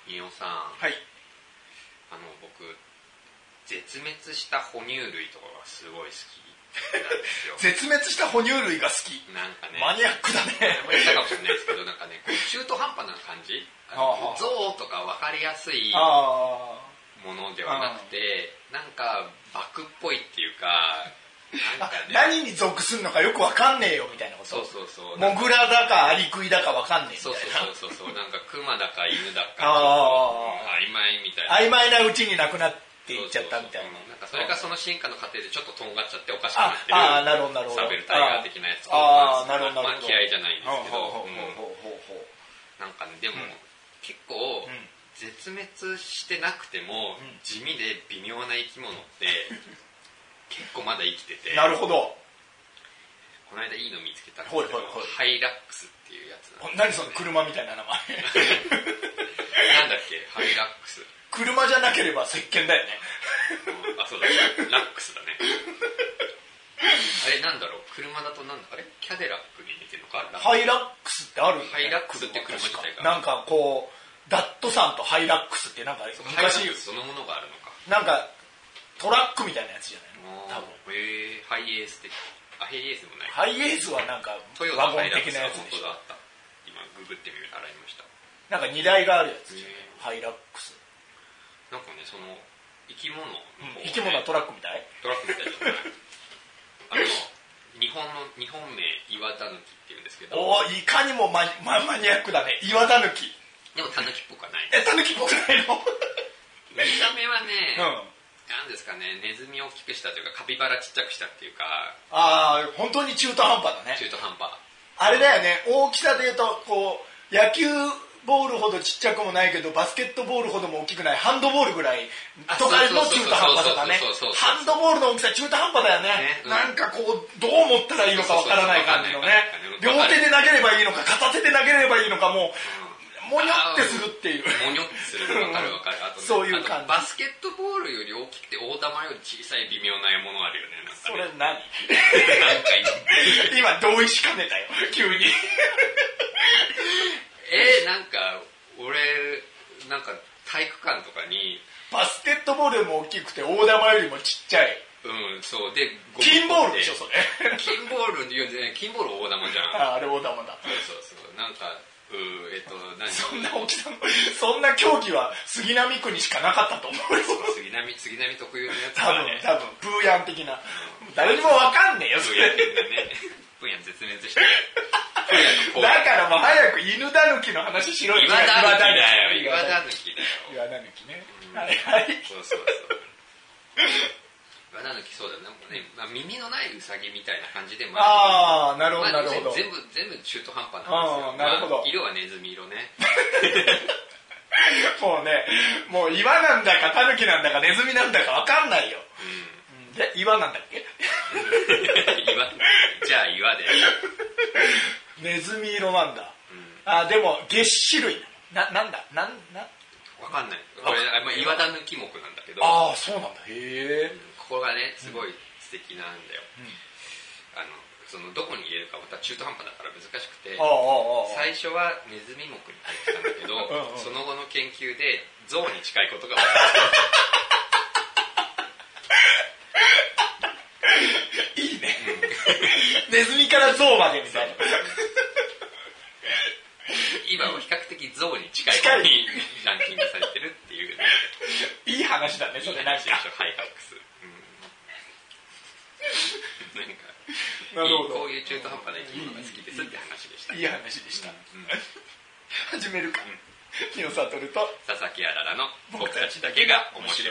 伊尾さん、 はい。 僕絶滅した哺乳類とかがすごい好きなんですよ。 絶滅した哺乳類が好き。 なんかね、 マニアックだね。 あんまり言ったかもしれないですけど、なんかね、中途半端な感じ。象とか分かりやすいものではなくて、なんかバクっぽいっていうか、なんかね、 何に属するのかよく分かんねえよみたいなこと。 そうそうそう。 モグラだかアリクイだか分かんねえみたいな。 そうそう。なんかクマだか犬だか曖昧みたいな。 曖昧なうちになくなっていっちゃったみたいな。 なんかそれがその進化の過程でちょっととんがっちゃっておかしくなってる。 なるほどなるほど。 サベルタイガー的なやつ。 なるほどなるほど。 嫌いじゃないんですけど、なんかねでも結構絶滅してなくても地味で微妙な生き物って結構まだ生きてて。 なるほど。 この間いいの見つけたんですけど、ハイラックスっていうやつなんです。 何その車みたいな名前。 なんだっけ、ハイラックス。 車じゃなければ石鹸だよね。 そうだ、ラックスだね。あれなんだろう、車だとなんだ、あれキャデラックに似てるのか。 ハイラックスってあるよね。 ハイラックスって車自体が。 なんかこう、ダットさんとハイラックスってなんか昔ハイラックスそのものがあるのか。 なんかトラックみたいなやつじゃないの多分。 ハイエース的。ハイエースでもない。 ハイエースはなんかワゴン的なやつでしょ。 今ググってみる洗いました。 なんか荷台があるやつじゃない。ハイラックス。 なんかね、その生き物の方、 生き物はトラックみたい？ トラックみたいじゃない。日本名岩タヌキって言うんですけど。 いかにもマニアックだね。岩タヌキ。 でもタヌキっぽくはない。 タヌキっぽくないの？ 見た目はね、なんですかね、ネズミを大きくしたというかカピバラちっちゃくしたっていうか。 本当に中途半端だね。 中途半端。 あれだよね、大きさで言うとこう野球ボールほどちっちゃくもないけどバスケットボールほども大きくないハンドボールぐらいとかの中途半端さだね。ハンドボールの大きさ中途半端だよね。なんかこうどう持ったらいいのかわからない感じのね。両手で投げればいいのか片手で投げればいいのかもうもにょってするっていう。 もにょってする。わかる。あと、ね、 そういう感じ。 バスケットボールより大きくて大玉より小さい微妙なものあるよね。なんかね、 それ何？ なんか今同意しかねたよ。急に。 なんか俺なんか体育館とかにバスケットボールよりも大きくて大玉よりもちっちゃい。 そうで金ボールでしょそれ。 金ボール金ボール大玉じゃん。 あれ大玉だ。 そうなんか何そんな大きさのそんな競技は杉並区にしかなかったと思うよ。 杉並特有のやつだね。多分プーヤン的な。誰にもわかんねえよそれ。 プーヤン絶滅してる。 だからもう早く犬だぬきの話しろよ。 岩だぬき岩だぬきね。はい。そう。 岩だぬきそうだね。耳のないウサギみたいな感じでもなるほどなるほど。 全部中途半端なんですよ。 なるほど。 色はネズミ色ね。 もう岩なんだかタヌキなんだかネズミなんだかわかんないよ。で岩なんだっけ？ じゃあ岩で。 ネズミ色なんだ。でも月種類なんだわかんない。これ岩だぬき目なんだけど。 そうなんだ。へえ。 ここがねすごい素敵なんだよ。そのどこに入れるかまた中途半端だから難しくて、最初はネズミ目に入ってたんだけど、その後の研究で象に近いことが分かった。 いいね。ネズミから象までみたいな。 今は比較的象に近い方にランキングされてるっていう、ね、 いい話だねそれなんか。 ハイハックス。なんかなるほど。 こういう中途半端な生き物が好きですって話でした。 いい話でした。始めるか。日野悟と佐々木あららの僕たちだけが面白い。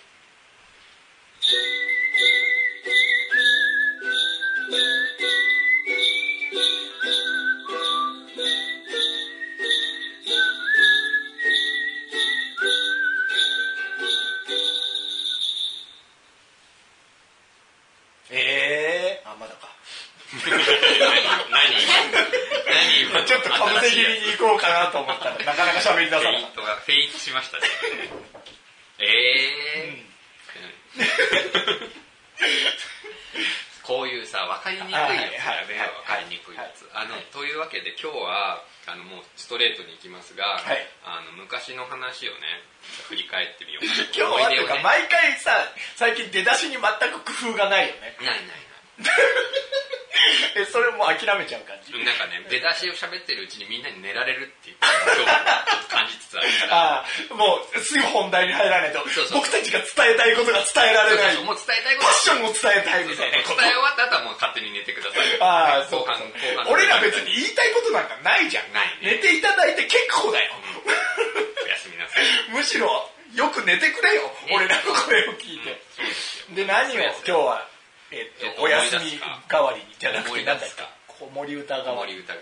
まだか。 何ちょっとかぶせ気味に行こうかなと思ったらなかなか喋り出さなかった。 フェイントしましたね。こういうさ分かりにくいやつだね。分かりにくいやつ。というわけで今日はもうストレートに行きますが、 はい、 昔の話をね振り返ってみようかな。 今日はというか毎回さ、最近出だしに全く工夫がないよね。 ないそれもう諦めちゃう感じ。 なんかね、出だしを喋ってるうちにみんなに寝られるっていう今日はちょっと感じつつあるから。 もうすぐ本題に入らないと、僕たちが伝えたいことが伝えられない。 もう伝えたいこと、 パッションを伝えたいみたいなこと。 伝え終わった後はもう勝手に寝てください。 後半俺ら別に言いたいことなんかないじゃん。 ないね。 寝ていただいて結構だよ。 おやすみなさい。 むしろよく寝てくれよ、俺らの声を聞いて。で、何を今日はお休み代わりにじゃなくて何だっけ、子守歌代わりに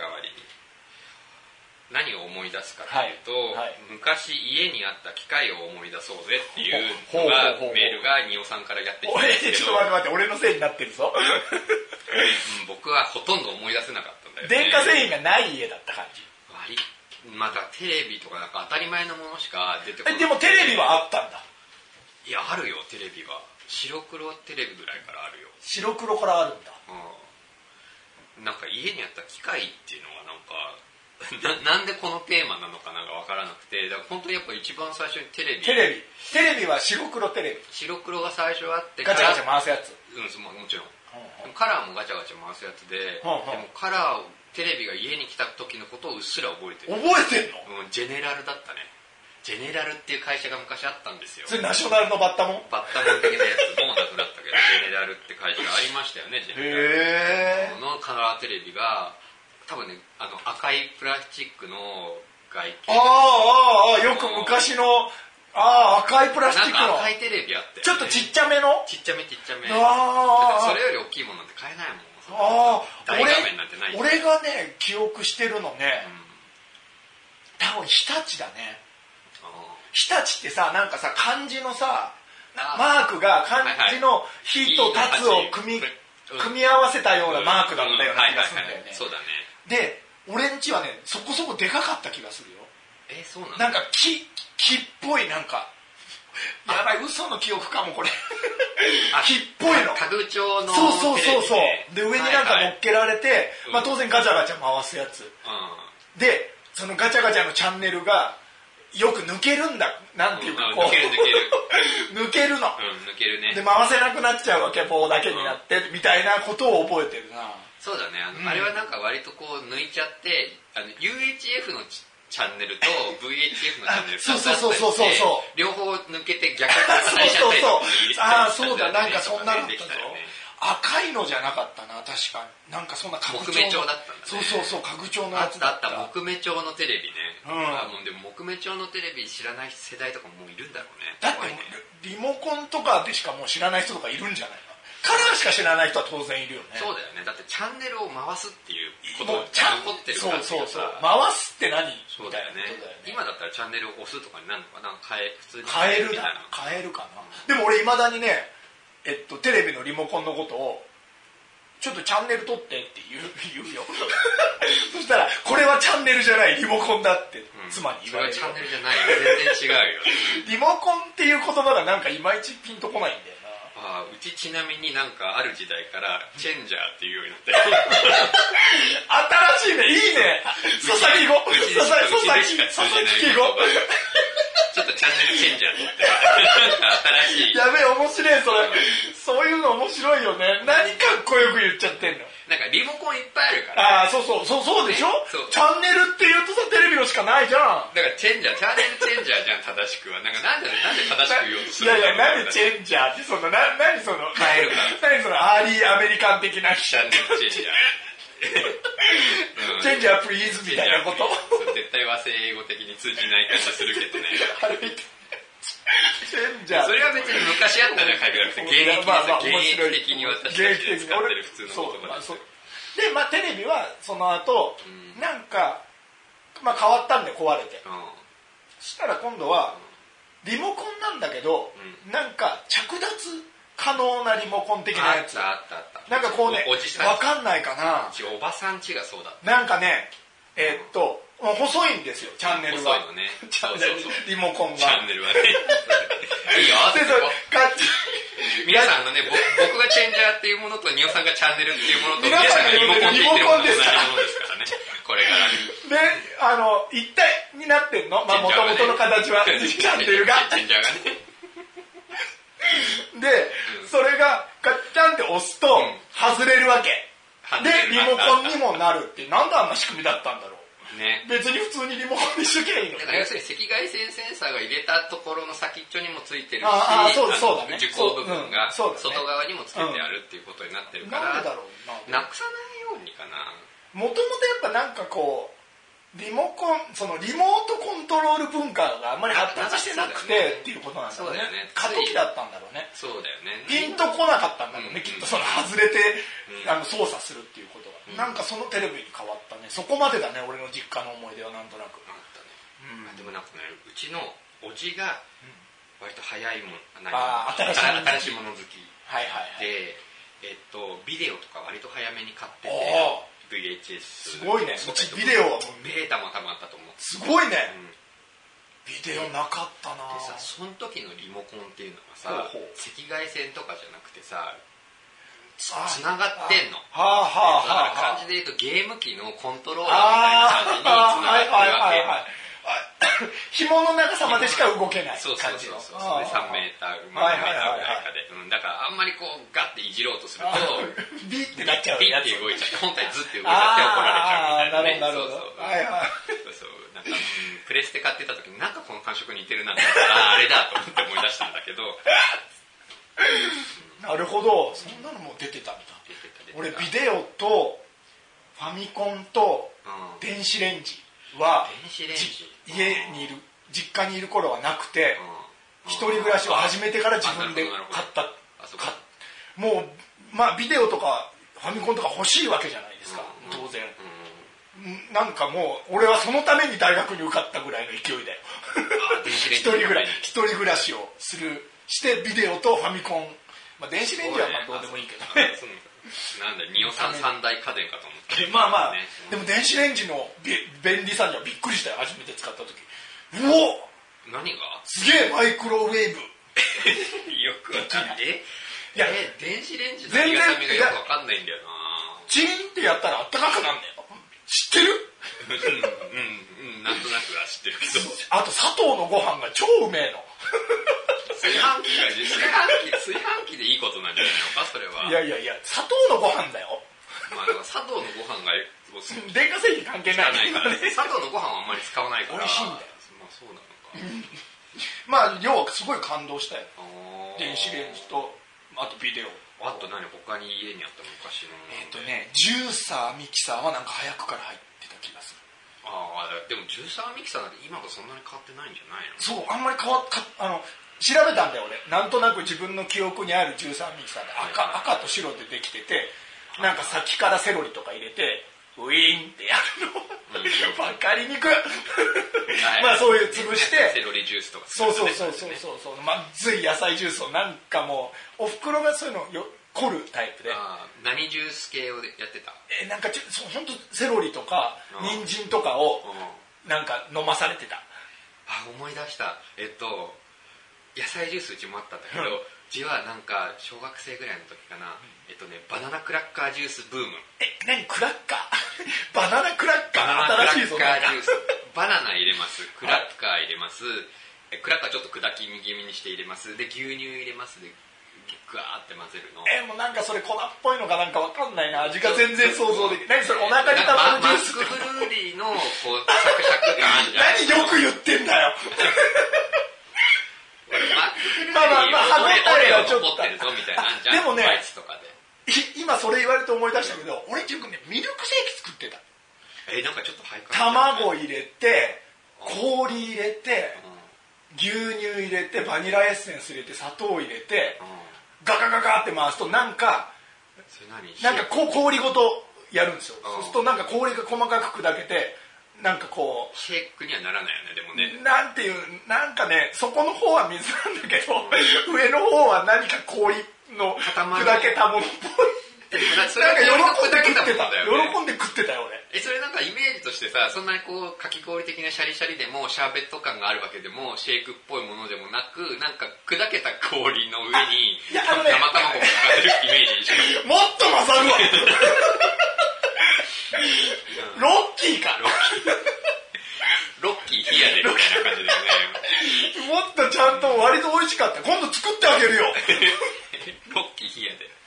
何を思い出すかというと、昔家にあった機械を思い出そうぜっていうのがメールがニオさんからやってきたんですけど、 ちょっと待って俺のせいになってるぞ。 僕はほとんど思い出せなかったんだよね。 電化製品がない家だった感じ。 まだテレビとかなんか当たり前のものしか出てこない。 でもテレビはあったんだ。 いや、あるよ、テレビは。白黒テレビぐらいからあるよ。 白黒からあるんだ。 なんか家にあった機械っていうのがなんでこのテーマなのかなんか分からなくて、だから本当にやっぱ一番最初にテレビは白黒テレビ。 白黒が最初あってガチャガチャ回すやつ。 もちろん。カラーもガチャガチャ回すやつで、でもカラーテレビが家に来た時のことをうっすら覚えてる。 覚えてんの？ ジェネラルだったね。ジェネラルっていう会社が昔あったんですよ。 それナショナルのバッタモン的なやつもうなくなったけど、ジェネラルって会社がありましたよね、ジェネラルのカラーテレビが、多分ね、赤いプラスチックの外形。よく昔の、赤いプラスチックの。 赤いテレビあって、ね。 ちょっとちっちゃめの？ ちっちゃめ。それより大きいものなんて買えないもん。大画面なんてない。 俺がね、記憶してるのね、多分日立だね。日立ってさ、なんかさ、漢字のさ、マークが漢字の日と立つを組み合わせたようなマークだったような気がするんだよね。 そうだね。 で、俺んちはね、そこそこでかかった気がするよ。 そうなの？ なんか木っぽいなんか、やばい、嘘の記憶かもこれ。木っぽいの。 家具調のそう。で、上になんか乗っけられて、当然ガチャガチャ回すやつ。で、そのガチャガチャのチャンネルが、よく抜けるんだ。なんていうかこう。抜けるの。 抜けるね。 で、回せなくなっちゃうわけ、棒だけになって、みたいなことを覚えてるな。 そうだね。あれはなんか割とこう抜いちゃって、UHF のチャンネルと VHF のチャンネルそう両方抜けて逆に繋いちゃったりそうだ、なんかそんなのだったぞ。赤いのじゃなかったな、確かに。なんかそんな木目調だったんだね。 そう、家具調のやつだった。 木目調のテレビね。でも木目調のテレビ知らない世代とかもういるんだろうね。 だってリモコンとかでしかもう知らない人とかいるんじゃないか。カラーしか知らない人は当然いるよね。 そうだよね。だってチャンネルを回すっていうことが残ってるからそう。回すって何？ そうだよね。今だったらチャンネルを押すとかになるのかな？普通に変えるかな。でも俺未だにね、テレビのリモコンのことをちょっとチャンネル取ってって言うよ。そしたらこれはチャンネルじゃないリモコンだって妻に言われる。 それはチャンネルじゃないよ。全然違うよ。 リモコンっていう言葉がなんかいまいちピンとこないんだよな。 うちちなみになんかある時代からチェンジャーっていうようになって新しいね、いいね。佐々木語。 佐々木語。ちょっとチャンネルチェンジャーとって新しい。 やべえ、面白いそれ。そういうの面白いよね。何かっこよく言っちゃってんの。 なんかリモコンいっぱいあるから。 そうでしょ、チャンネルって言うとさ、テレビのしかないじゃん。 だからチャンネルチェンジャーじゃん、正しくは。なんで正しく言おうとするの？ いや、なんでチェンジャーって、何その、 変えるから。 何そのアーリーアメリカン的なチャンネルチェンジャー。 チェンジャープリーズみたいなこと。 絶対和製英語的に通じない感じするけどね。 チェンジャー。 それは別に昔あったじゃん、海外って現役的に私たちで使ってる普通の言葉です。 で、テレビはその後、なんか、変わったんで壊れて。そしたら今度は、リモコンなんだけど、なんか着脱可能なリモコン的なやつ。 あった。 なんかこうね、わかんないかな。 おばさんちがそうだった。 なんかね、細いんですよ、チャンネルが。 細いのね。 リモコンが。 チャンネルはね。いいよ、皆さんのね、僕がチェンジャーっていうものと、ニオさんがチャンネルっていうものと、皆さんがリモコンって言ってるものと同じものですからね。これ一体になってんの。まあ、もともとの形は、チャンネルが。 チェンジャーがね。 で、それが、ガッチャンって押すと、外れるわけ。で、リモコンにもなるって、なんであんな仕組みだったんだろう。 ね、 別に普通にリモコンにしときゃいいの、ね、 だから要するに赤外線センサーが入れたところの先っちょにもついてるし、 そうだね、 受光部分が外側にもつけてあるっていうことになってるから、 なんでだろうなくさないようにかな。 もともとやっぱなんかこうリモートコントロール文化があんまり発達してなくてっていうことなんだろうね。過渡期だったんだろうね。 そうだよね。 ピンとこなかったんだろうね、きっとその外れて、操作するっていうことが、なんかそのテレビに変わったね。そこまでだね、俺の実家の思い出はなんとなく。あったね。でもなんかね、うちのおじが割と早いもの、新しいもの好きで、ビデオとか割と早めに買ってて。VHS すごいね。ビデオはベータも多分あったと思う。 すごいね。ビデオなかったな。 でさ、その時のリモコンっていうのがさ、赤外線とかじゃなくてさ、つながってんの。だから感じで言うとゲーム機のコントローラーみたいな感じにつながってるわけ。 紐の長さまでしか動けない感じの。 そう3メーター、2メーターぐらいかで。だからあんまりこうガッていじろうとすると、 ビッてなっちゃう。 ビッて動いちゃって、本体ずって動いちゃって怒られちゃうみたいなね。 なるほど。 なんかプレステ買ってた時になんかこの感触似てるなって言ったら、あれだと思って思い出したんだけど。 なるほど。そんなのも出てたんだ。俺ビデオとファミコンと電子レンジは家にいる実家にいる頃はなくて、一人暮らしを始めてから自分で買った。もうまあビデオとかファミコンとか欲しいわけじゃないですか、当然。なんかもう俺はそのために大学に受かったぐらいの勢いだよ。一人暮らしをしてビデオとファミコン、まあ電子レンジはまあどうでもいいけどね。 なんだニオさん三大家電かと思って。 まあまあ、でも電子レンジの便利さにはびっくりしたよ、初めて使った時。うお、 何がすげえマイクロウェーブ。 よくわかんない。いや電子レンジのありがたみがよくわかんないんだよな。 チーンってやったらあったかくなんだよ。知ってる？ なんとなくは知ってるけど。 あと砂糖のご飯が超うめえの。 炊飯器でいいことなんじゃないのかそれは。 いや砂糖のご飯だよ。 まあ砂糖のご飯が電化製品関係ないからね。砂糖のご飯はあんまり使わないから美味しいんだよ。 まあそうなのか。 まあ要はすごい感動したよ。電子レンジとあとビデオ。 あと何他に家にあった昔の。 ジューサーミキサーはなんか早くから入ってた気がする。 でもジューサーミキサーなんて今とそんなに変わってないんじゃないの？ そう、あんまり調べたんだよ俺。なんとなく自分の記憶にあるジューサーミキサーで赤と白でできてて、なんか先からセロリとか入れてウィーンってやるの。わかりにくい。まあそういう潰してセロリジュースとか。 そうまずい野菜ジュースをなんかもうお袋がそういうの凝るタイプで。 何ジュース系をやってた？ なんか本当セロリとか人参とかをなんか飲まされてた。 思い出した。野菜ジュースうちもあったんだけど、うちはなんか小学生ぐらいの時かな、バナナクラッカージュースブーム。 何クラッカー？バナナクラッカー？新しいぞ。 バナナ入れます。クラッカー入れます。クラッカーちょっと砕き気味にして入れます。で牛乳入れます。でグワーって混ぜるの。 もうなんかそれ粉っぽいのかなんかわかんないな。味が全然想像できない。何それお腹にたまるジュース。 マスクフルーリーのこうサクサク感あるじゃん。 何よく言ってんだよ。 まあ歯応えがちょっと残ってるぞみたいなじゃん。 でもね、 とかで今それ言われて思い出したけど、俺よくねミルクセーキ作ってた。 なんかちょっとハイカラ。卵入れて、氷入れて、牛乳入れて、バニラエッセンス入れて、砂糖入れて、ガガガガって回すとなんか氷ごとやるんですよ。そうするとなんか氷が細かく砕けて、なんかこうシェイクにはならないよね。でもね、 なんていうなんかね、そこの方は水なんだけど上の方は何か氷の砕けたものっぽい。なんか喜んで食ってた。喜んで食ってたよ俺。 それなんかイメージとしてさ、そんなにこうかき氷的なシャリシャリでもシャーベット感があるわけでもシェイクっぽいものでもなく、なんか砕けた氷の上に生卵がかかってるイメージしかもっと勝るわ。ロッキーか。 味しかった。今度作ってあげるよ。 ロッキー冷やで。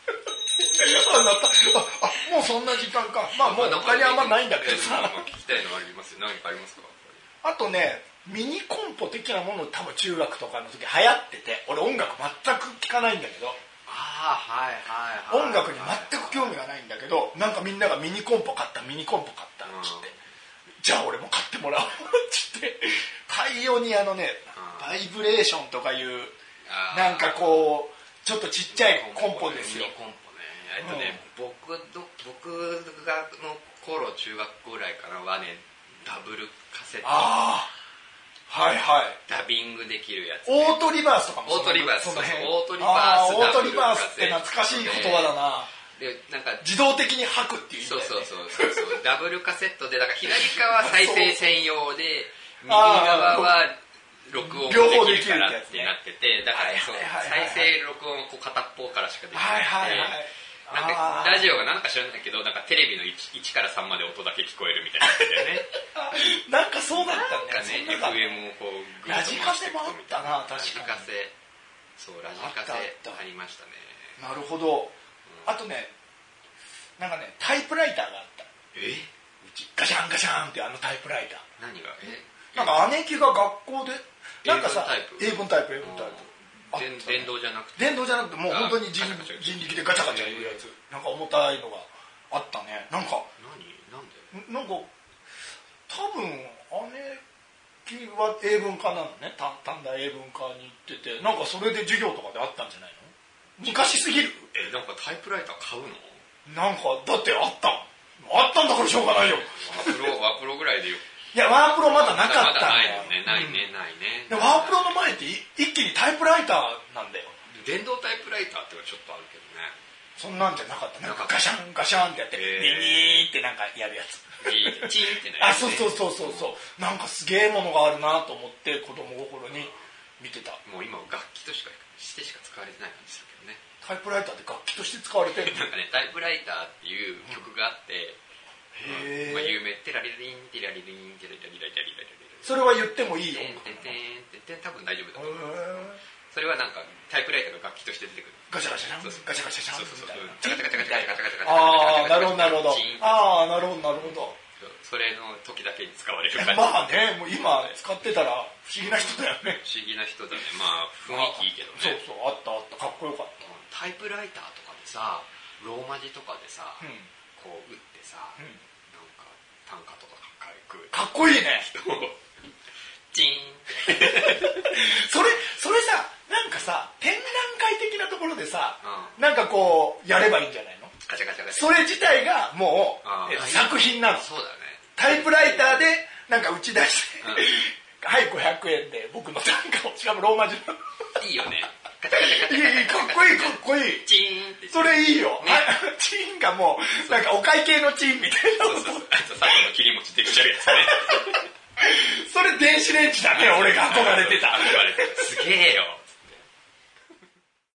もうそんな時間か。まあもう他にあんまないんだけどさ。 聞きたいのありますよ。何かありますか？ あとね、ミニコンポ的なもの多分中学とかの時流行ってて、俺音楽全く聴かないんだけど。音楽に全く興味がないんだけど、なんかみんながミニコンポ買ったって言って、じゃあ俺も買ってもらおうって言って、パイオニアのね、バイブレーションとかいう、なんかこう、ちょっとちっちゃいコンポですよ。 コンポね。僕がの頃、中学校ぐらいからはね、ダブルカセット。 はいはい。 ダビングできるやつ、 ね。オートリバースとかもオートリバース。 その辺。 オートリバース。 オートリバースって懐かしい言葉だな。 で、なんか自動的に吐くっていう意味だよね。 そうダブルカセットで、だから左側再生専用で、右側は録音もできるからってなってて、だから再生録音をこう片っぽからしかできなくて、なんかラジオがなんか知らないけど、なんかテレビの 1から3まで音だけ聞こえるみたいになってたよね。 なんかそうだったね。なんかね、FM をこうラジカセもあったな、確かに。 ラジカセありましたね。 なるほど。あとね、なんかね、タイプライターがあった。うちガシャンガシャンってタイプライター。 何が？ なんか姉貴が学校で、なんかさ、英文タイプ。 電動じゃなくてもう本当に人力でガチャガチャ言うやつ、なんか重たいのがあったね。なんかなんか多分姉貴は英文科なのね。短大英文科に行ってて、なんかそれで授業とかであったんじゃないの？昔すぎる？ なんかタイプライター買うの？ なんかだってあったんだからしょうがないよ。 ワープロぐらいでよ。 いや、ワープロまだなかったんだよ。 ないね。 ワープロの前って一気にタイプライターなんだよ。 電動タイプライターってのはちょっとあるけどね。 そんなんじゃなかった。なんかガシャンガシャンってやって、ニーってなんかやるやつ。 チーンってね。 そう。なんかすげえものがあるなと思って子供心に見てた。 もう今楽器としてしか使われてない感じするけどね。 タイプライターって楽器として使われてる。 なんかね、タイプライターっていう曲があって、有名、テラリリンテラリリンテラリリラリラリラリラ。 それは言ってもいいよ。 多分大丈夫だと思う。それはなんかタイプライターが楽器として出てくる。 ガチャガチャガチャガチャガチャガチャそう。 なるほど。なるほど。 それの時だけに使われる感じ。まあね、もう今使ってたら不思議な人だよね。 不思議な人だね。まあ雰囲気いいけどね。 そう、あったかっこよかった。 タイプライターとかでさ、ローマ字とかでさ、こう打ってさ、なんか短歌とかかっこいいね。 チーンそれさ、なんかさ、展覧会的なところでさ、なんかこうやればいいんじゃないの？ ガチャガチャガチャ。 それ自体がもう作品なの。 そうだね。 タイプライターでなんか打ち出して、はい、500円で僕の短歌を、しかもローマ字の。 いいよね。 かっこいい。チーンって。それいいよ。チーンがもう、なんかお会計のチーンみたいな。 佐藤の切り餅できちゃうやつね。 それ電子レンジだね、俺が憧れてた。 すげえよ。